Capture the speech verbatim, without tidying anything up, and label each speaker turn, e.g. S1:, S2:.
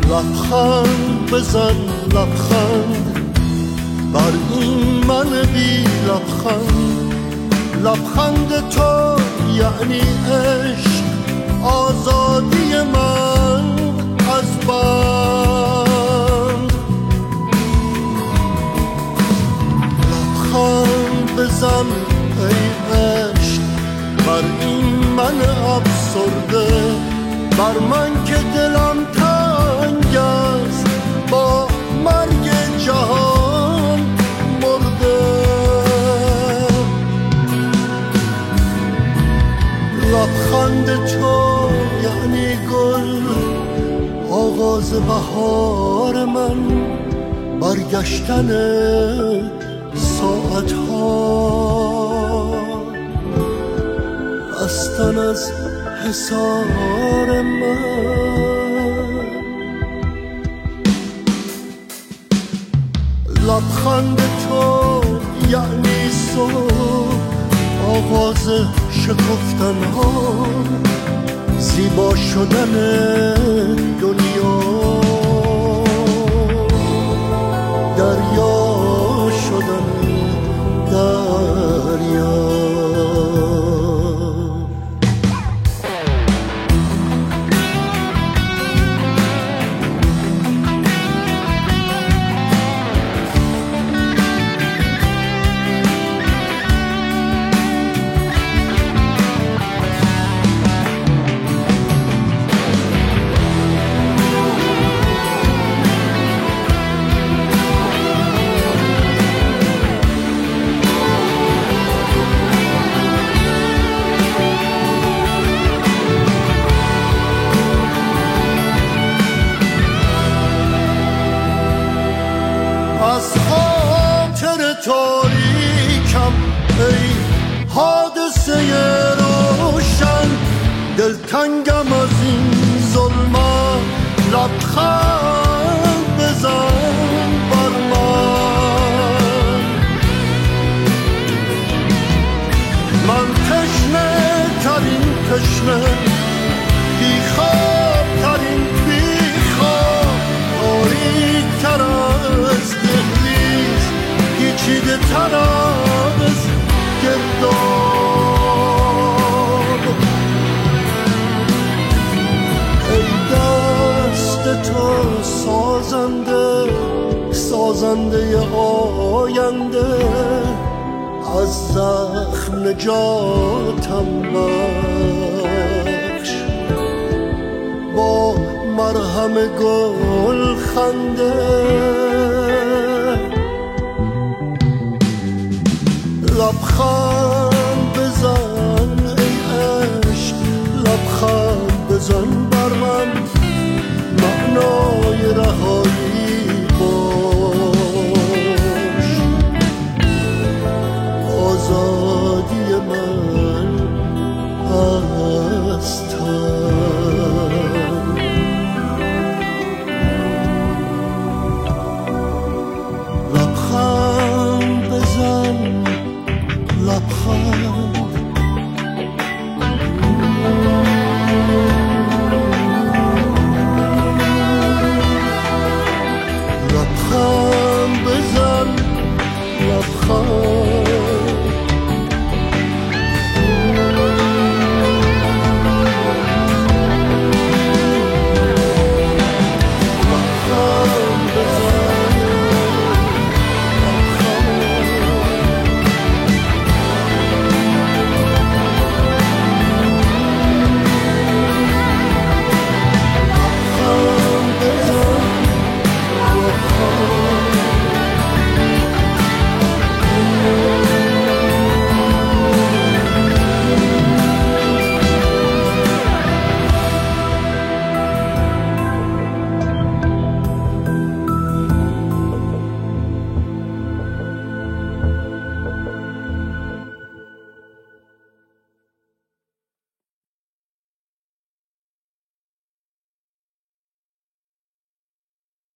S1: لبخند بزن لبخند بر این من بی لبخند. لبخند تو یعنی عشق، آزادی من از بند. لبخند بزن ای عشق بر این من افسرده، بر من که دلم تنگ است با مرگ جهان مرده. لبخند تو یعنی گل، آغاز بهار من، برگشتن ساعت ها، رستن از حصار من. لبخند تو یعنی صبح، آغاز شکفتن ها، زیبا شدن دنیا، دریا شدن دریا. از خاطر تاریکم ای حادثه روشن، دلتنگم از این ظلمت. لبخند بزن بر من، من تشنه ترین تشنه، بیخواب ترین بیخواب، تاریک تر از دهلیز، پیچیده تر از گرداب. ای دست تو سازنده، سازنده آینده، از زخم نجاتم بخش. با مرهم گل خنده لبخند بزن ای عشق، لبخند بزن بر من، معنای رهایی باش، آزادی من از تن. لبخند بزن لبخند